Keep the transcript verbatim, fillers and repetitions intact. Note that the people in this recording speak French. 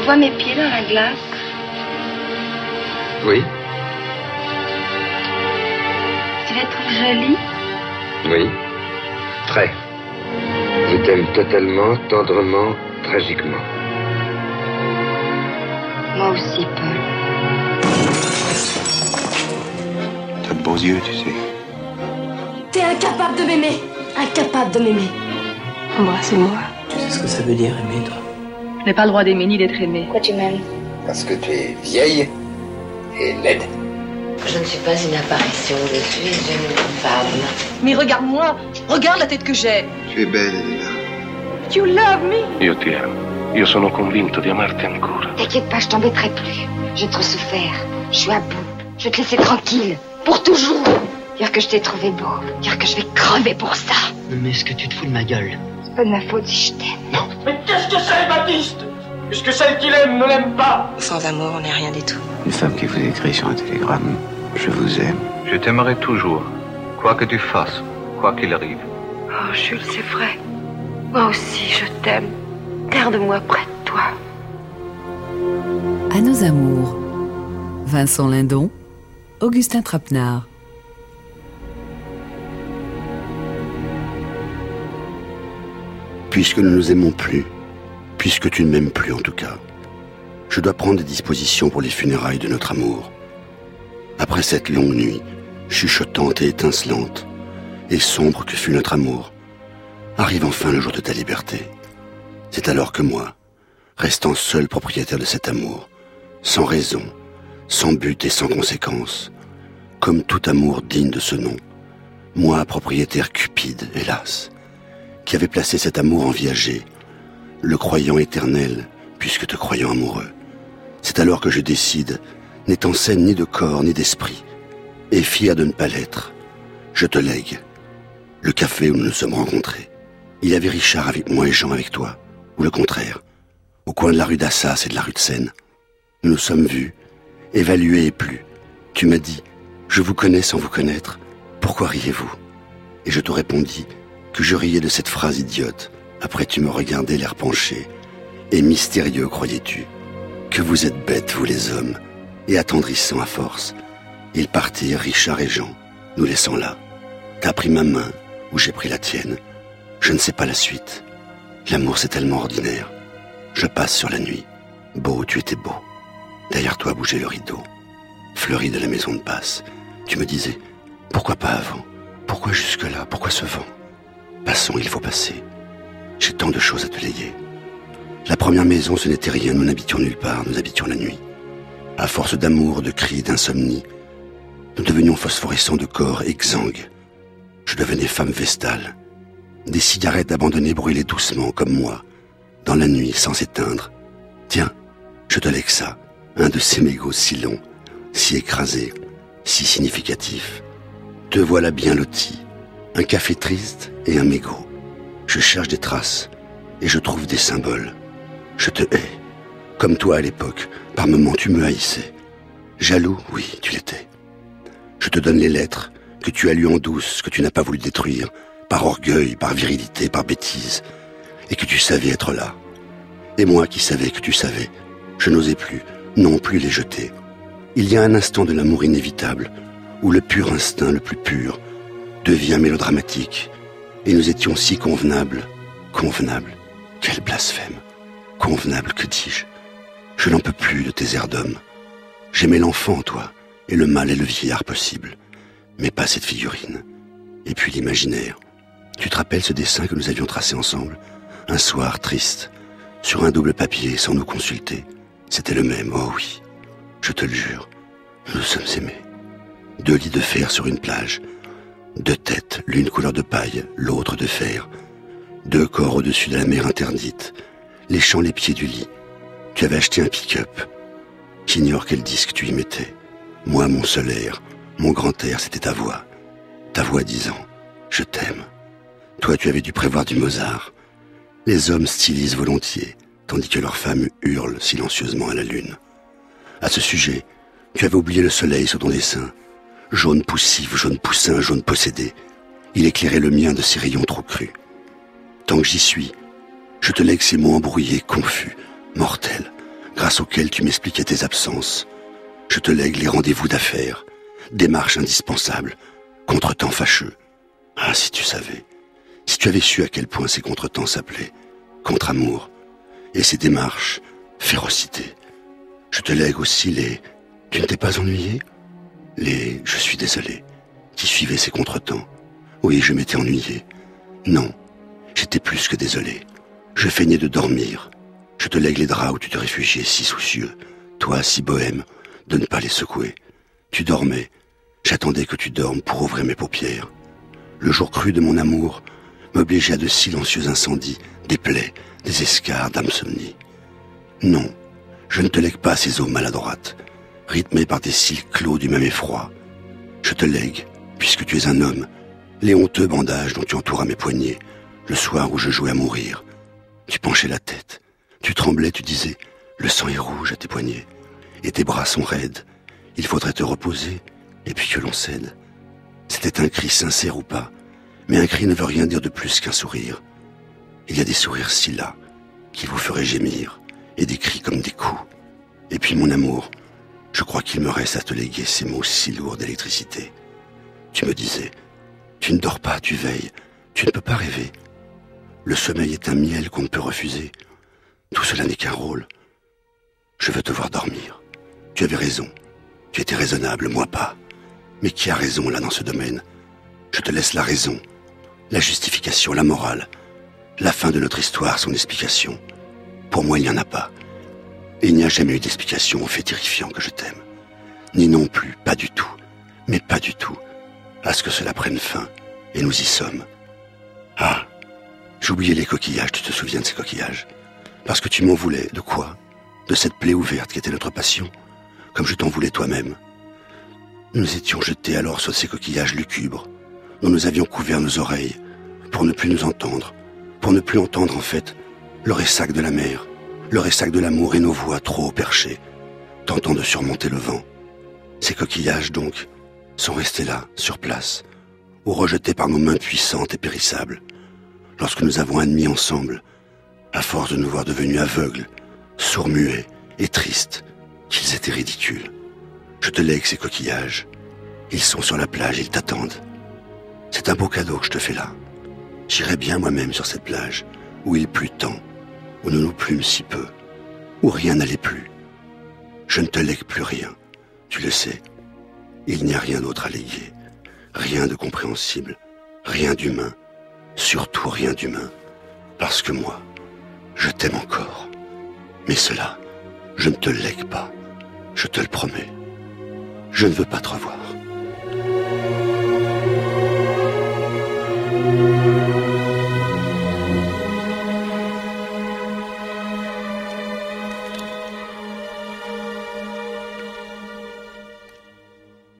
vois mes pieds dans la glace? Oui. Tu les trouves jolis? Oui. Très. Je t'aime totalement, tendrement, tragiquement. Moi aussi, Paul. T'as de beaux yeux, tu sais. T'es incapable de m'aimer. Incapable de m'aimer. Embrassez-moi. Tu sais ce que ça veut dire, aimer, toi? Je n'ai pas le droit d'aimer ni d'être aimé. Pourquoi tu m'aimes? Parce que tu es vieille et laide. Je ne suis pas une apparition, je suis une femme. Mais regarde-moi, regarde la tête que j'ai. Tu es belle, Elena. You love me. Io ti amo. Io sono convinto di amarti ancora. T'inquiète pas, je t'embêterai plus. J'ai trop souffert. Je suis à bout. Je vais te laisser tranquille. Pour toujours. Dire que je t'ai trouvé beau. Dire que je vais crever pour ça. Mais est-ce que tu te fous de ma gueule? C'est pas de ma faute si je t'aime. Non. Mais qu'est-ce que c'est, Baptiste? Puisque celle qu'il aime ne l'aime pas. Sans amour, on n'est rien du tout. Une femme qui vous écrit sur un télégramme. Je vous aime. Je t'aimerai toujours, quoi que tu fasses, quoi qu'il arrive. Oh, Jules, c'est vrai. Moi aussi, je t'aime. Garde-moi près de toi. À nos amours. Vincent Lindon, Augustin Trapenard. Puisque nous ne nous aimons plus, puisque tu ne m'aimes plus en tout cas, je dois prendre des dispositions pour les funérailles de notre amour. Après cette longue nuit, chuchotante et étincelante, et sombre que fut notre amour, arrive enfin le jour de ta liberté. C'est alors que moi, restant seul propriétaire de cet amour, sans raison, sans but et sans conséquence, comme tout amour digne de ce nom, moi, propriétaire cupide, hélas, qui avait placé cet amour en viager, le croyant éternel, puisque te croyant amoureux, c'est alors que je décide, n'étant saine ni de corps ni d'esprit, et fier de ne pas l'être, je te lègue le café où nous nous sommes rencontrés. Il y avait Richard avec moi et Jean avec toi, ou le contraire, au coin de la rue d'Assas et de la rue de Seine. Nous nous sommes vus, évalués et plus. Tu m'as dit, je vous connais sans vous connaître, pourquoi riez-vous? Et je te répondis que je riais de cette phrase idiote. Après tu me regardais l'air penché, et mystérieux croyais-tu, que vous êtes bêtes, vous les hommes, et attendrissants à force. Ils partirent, Richard et Jean, nous laissant là. T'as pris ma main, ou j'ai pris la tienne. Je ne sais pas la suite. L'amour c'est tellement ordinaire. Je passe sur la nuit. Beau, tu étais beau. Derrière toi bougeait le rideau. Fleuri de la maison de passe. Tu me disais, pourquoi pas avant? Pourquoi jusque-là? Pourquoi ce vent? Passons, il faut passer. J'ai tant de choses à te léguer. La première maison, ce n'était rien, nous n'habitions nulle part, nous habitions la nuit. À force d'amour, de cris, d'insomnie, nous devenions phosphorescents de corps, exsangues. Je devenais femme vestale. Des cigarettes abandonnées brûlaient doucement, comme moi, dans la nuit, sans s'éteindre. Tiens, je te lègue ça, un de ces mégots si longs, si écrasés, si significatifs. Te voilà bien loti, un café triste et un mégot. Je cherche des traces, et je trouve des symboles. Je te hais, comme toi à l'époque, par moments tu me haïssais. Jaloux, oui, tu l'étais. Je te donne les lettres que tu as lues en douce, que tu n'as pas voulu détruire, par orgueil, par virilité, par bêtise, et que tu savais être là. Et moi qui savais que tu savais, je n'osais plus, non plus les jeter. Il y a un instant de l'amour inévitable, où le pur instinct le plus pur devient mélodramatique, et nous étions si convenables, convenables, quel blasphème, convenables, que dis-je? Je n'en peux plus de tes airs d'homme. J'aimais l'enfant, toi, et le mâle et le vieillard possible, mais pas cette figurine. Et puis l'imaginaire. Tu te rappelles ce dessin que nous avions tracé ensemble, un soir triste, sur un double papier, sans nous consulter? C'était le même, oh oui, je te le jure, nous nous sommes aimés. Deux lits de fer sur une plage, deux têtes, l'une couleur de paille, l'autre de fer, deux corps au-dessus de la mer interdite, léchant les pieds du lit. Tu avais acheté un pick-up. J'ignore quel disque tu y mettais. Moi, mon seul air, mon grand air, c'était ta voix. Ta voix disant « Je t'aime ». Toi, tu avais dû prévoir du Mozart. Les hommes stylisent volontiers, tandis que leurs femmes hurlent silencieusement à la lune. À ce sujet, tu avais oublié le soleil sur ton dessin. Jaune poussif, jaune poussin, jaune possédé. Il éclairait le mien de ses rayons trop crus. Tant que j'y suis, je te lègue ces mots embrouillés, confus, mortels, grâce auxquels tu m'expliquais tes absences. Je te lègue les rendez-vous d'affaires, démarches indispensables, contretemps fâcheux. Ah, si tu savais, si tu avais su à quel point ces contretemps s'appelaient contre-amour, et ces démarches, férocité. Je te lègue aussi les « tu ne t'es pas ennuyé ?» les « je suis désolé » qui suivaient ces contretemps. Oui, je m'étais ennuyé. Non, j'étais plus que désolé. Je feignais de dormir. Je te lègue les draps où tu te réfugiais si soucieux, toi si bohème, de ne pas les secouer. Tu dormais. J'attendais que tu dormes pour ouvrir mes paupières. Le jour cru de mon amour m'obligeait à de silencieux incendies, des plaies, des escarres d'insomnie. Non, je ne te lègue pas ces eaux maladroites, rythmées par des cils clos du même effroi. Je te lègue, puisque tu es un homme, les honteux bandages dont tu entouras mes poignets, le soir où je jouais à mourir. Tu penchais la tête, tu tremblais, tu disais, le sang est rouge à tes poignets, et tes bras sont raides, il faudrait te reposer, et puis que l'on cède. C'était un cri sincère ou pas, mais un cri ne veut rien dire de plus qu'un sourire. Il y a des sourires si las, qui vous feraient gémir, et des cris comme des coups. Et puis mon amour, je crois qu'il me reste à te léguer ces mots si lourds d'électricité. Tu me disais, tu ne dors pas, tu veilles, tu ne peux pas rêver. Le sommeil est un miel qu'on ne peut refuser. Tout cela n'est qu'un rôle. Je veux te voir dormir. Tu avais raison. Tu étais raisonnable, moi pas. Mais qui a raison là dans ce domaine? Je te laisse la raison, la justification, la morale. La fin de notre histoire, son explication. Pour moi, il n'y en a pas. Et il n'y a jamais eu d'explication au fait terrifiant que je t'aime. Ni non plus, pas du tout, mais pas du tout, à ce que cela prenne fin. Et nous y sommes. Ah, j'oubliais les coquillages, tu te souviens de ces coquillages? Parce que tu m'en voulais, de quoi? De cette plaie ouverte qui était notre passion, comme je t'en voulais toi-même. Nous étions jetés alors sur ces coquillages lucubres, dont nous avions couvert nos oreilles, pour ne plus nous entendre, pour ne plus entendre en fait le ressac de la mer, le ressac de l'amour et nos voix trop haut perchées, tentant de surmonter le vent. Ces coquillages donc sont restés là, sur place, ou rejetés par nos mains puissantes et périssables, lorsque nous avons admis ensemble, à force de nous voir devenus aveugles, sourds-muets et tristes, qu'ils étaient ridicules. Je te lègue ces coquillages. Ils sont sur la plage, ils t'attendent. C'est un beau cadeau que je te fais là. J'irai bien moi-même sur cette plage, où il plut tant, où nous nous plûmes si peu, où rien n'allait plus. Je ne te lègue plus rien, tu le sais. Il n'y a rien d'autre à léguer, rien de compréhensible, rien d'humain, surtout rien d'humain, parce que moi, je t'aime encore. Mais cela, je ne te le lègue pas, je te le promets. Je ne veux pas te revoir.